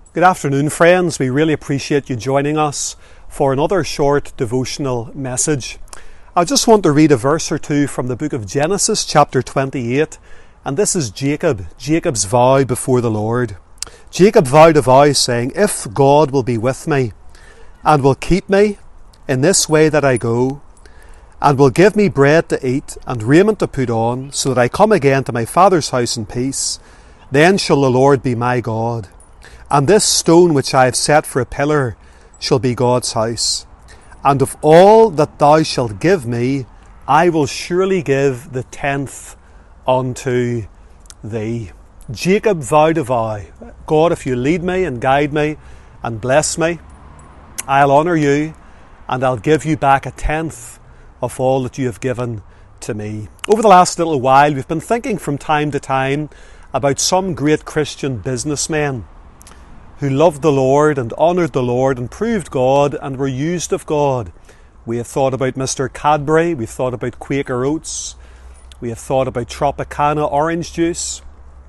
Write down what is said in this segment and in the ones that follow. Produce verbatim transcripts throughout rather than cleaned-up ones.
Good afternoon, friends. We really appreciate you joining us for another short devotional message. I just want to read a verse or two from the book of Genesis, chapter twenty-eight, and this is Jacob, Jacob's vow before the Lord. Jacob vowed a vow saying, "If God will be with me, and will keep me in this way that I go, and will give me bread to eat and raiment to put on, so that I come again to my father's house in peace, then shall the Lord be my God. And this stone which I have set for a pillar shall be God's house. And of all that thou shalt give me, I will surely give the tenth unto thee." Jacob vowed a vow. God, if you lead me and guide me and bless me, I'll honour you and I'll give you back a tenth of all that you have given to me. Over the last little while, we've been thinking from time to time about some great Christian businessmen who loved the Lord and honoured the Lord and proved God and were used of God. We have thought about Mister Cadbury, we've thought about Quaker Oats, we have thought about Tropicana orange juice,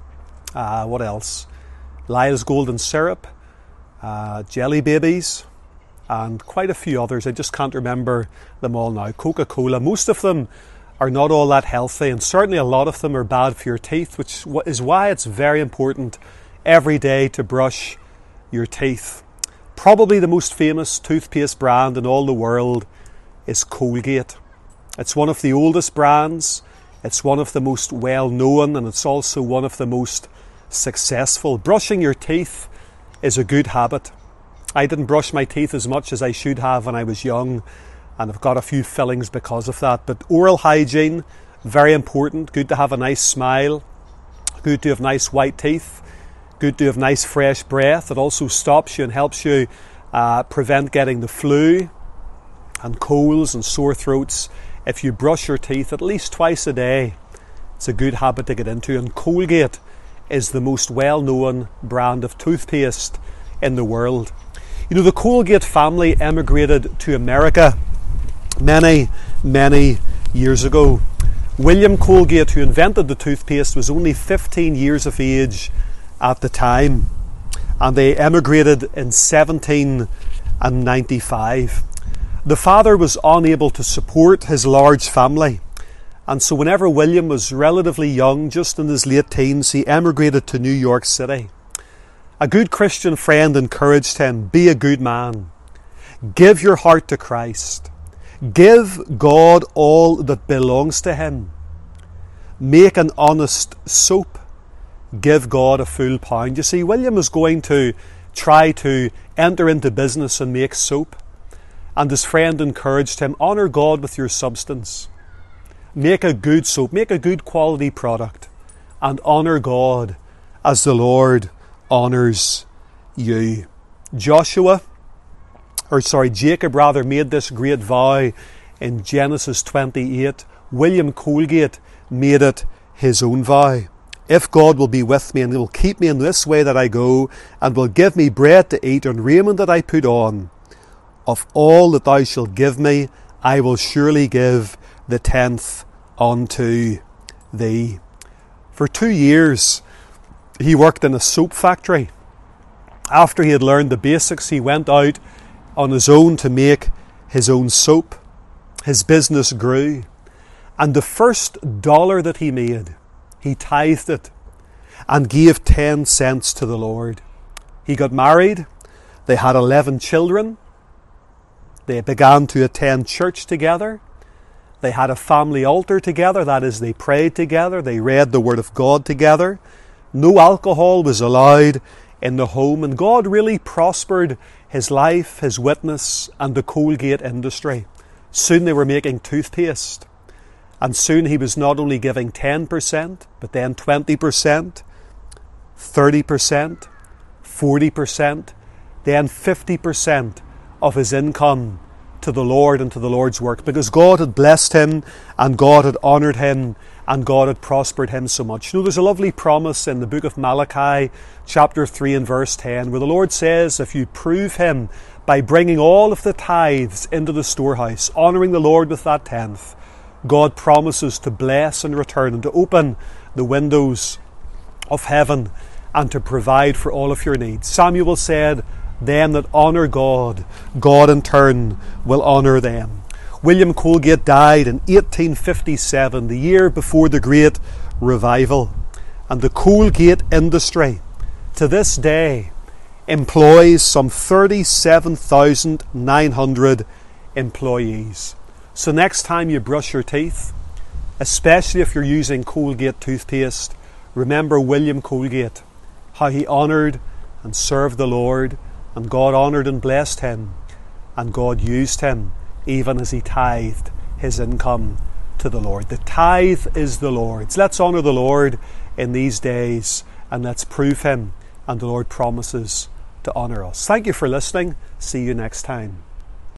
uh, what else? Lyle's Golden Syrup, uh, Jelly Babies, and quite a few others. I just can't remember them all now. Coca-Cola, most of them are not all that healthy, and certainly a lot of them are bad for your teeth, which is why it's very important every day to brush your teeth. Probably the most famous toothpaste brand in all the world is Colgate. It's one of the oldest brands, it's one of the most well known, and it's also one of the most successful. Brushing your teeth is a good habit. I didn't brush my teeth as much as I should have when I was young, and I've got a few fillings because of that. But oral hygiene, very important. Good to have a nice smile, good to have nice white teeth, good to have nice fresh breath. It also stops you and helps you uh, prevent getting the flu and colds and sore throats if you brush your teeth at least twice a day. It's a good habit to get into, and Colgate is the most well-known brand of toothpaste in the world. You know, the Colgate family emigrated to America many, many years ago. William Colgate, who invented the toothpaste, was only fifteen years of age at the time, and they emigrated in seventeen ninety-five. The father was unable to support his large family, and so whenever William was relatively young, just in his late teens, he emigrated to New York City. A good Christian friend encouraged him, "Be a good man. Give your heart to Christ. Give God all that belongs to him. Make an honest soap. Give God a full pound." You see, William was going to try to enter into business and make soap, and his friend encouraged him, "Honour God with your substance. Make a good soap, make a good quality product, and honour God as the Lord honours you." Joshua, or sorry, Jacob rather, made this great vow in Genesis twenty-eight. William Colgate made it his own vow. "If God will be with me and will keep me in this way that I go, and will give me bread to eat and raiment that I put on, of all that thou shalt give me, I will surely give the tenth unto thee." For two years, he worked in a soap factory. After he had learned the basics, he went out on his own to make his own soap. His business grew, and the first dollar that he made, he tithed it and gave ten cents to the Lord. He got married. They had eleven children. They began to attend church together. They had a family altar together. That is, they prayed together. They read the Word of God together. No alcohol was allowed in the home. And God really prospered his life, his witness, and the Colgate industry. Soon they were making toothpaste. And soon he was not only giving ten percent, but then twenty percent, thirty percent, forty percent, then fifty percent of his income to the Lord and to the Lord's work, because God had blessed him and God had honoured him and God had prospered him so much. You know, there's a lovely promise in the book of Malachi, chapter three and verse ten, where the Lord says, if you prove him by bringing all of the tithes into the storehouse, honouring the Lord with that tenth, God promises to bless and return and to open the windows of heaven and to provide for all of your needs. Samuel said, them that honour God, God in turn will honour them. William Colgate died in eighteen fifty-seven, the year before the Great Revival. And the Colgate industry, to this day, employs some thirty-seven thousand nine hundred employees. So next time you brush your teeth, especially if you're using Colgate toothpaste, remember William Colgate, how he honoured and served the Lord, and God honoured and blessed him, and God used him even as he tithed his income to the Lord. The tithe is the Lord's. Let's honour the Lord in these days, and let's prove him, and the Lord promises to honour us. Thank you for listening. See you next time.